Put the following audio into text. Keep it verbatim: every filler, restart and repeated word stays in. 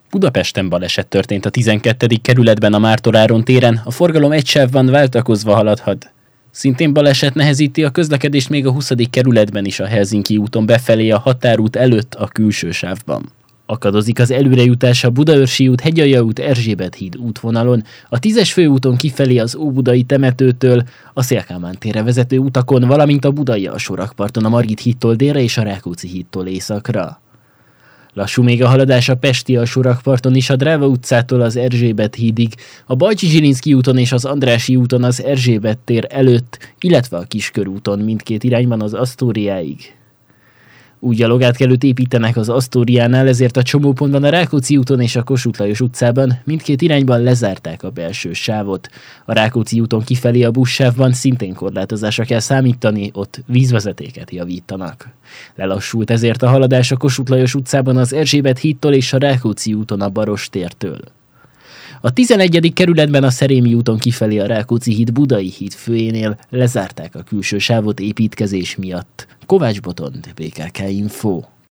Budapesten baleset történt a tizenkettedik kerületben a Márton téren, a forgalom egy sávban váltakozva haladhat. Szintén baleset nehezíti a közlekedést még a huszadik kerületben is a Helsinki úton befelé a határút előtt a külső sávban. Akadozik az előrejutás a Budaörsi út, Hegyalja út, Erzsébet híd útvonalon, a tízes főúton kifelé az Óbudai temetőtől, a Széll-Kálmán térre vezető utakon, valamint a budai alsórakparton a Margit hídtól délre és a Rákóczi hídtól északra. Lassú még a haladás a pesti alsórakparton is, a Dráva utcától az Erzsébet hídig, a Bajcsy-Zsilinszky úton és az Andrássy úton az Erzsébet tér előtt, illetve a Kiskörúton mindkét irányban az Asztóriáig. Úgy gyalogátkelőt építenek az Asztóriánál, ezért a csomópontban a Rákóczi úton és a Kossuth Lajos utcában mindkét irányban lezárták a belső sávot. A Rákóczi úton kifelé a buszsávban szintén korlátozásra kell számítani, ott vízvezetéket javítanak. Lelassult ezért a haladás a Kossuth Lajos utcában az Erzsébet hídtól és a Rákóczi úton a Baross tértől. A tizenegyedik kerületben a Szerémi úton kifelé a Rákóczi híd Budai híd főjénél lezárták a külső sávot építkezés miatt. Kovács Botond, bé ká ká Info.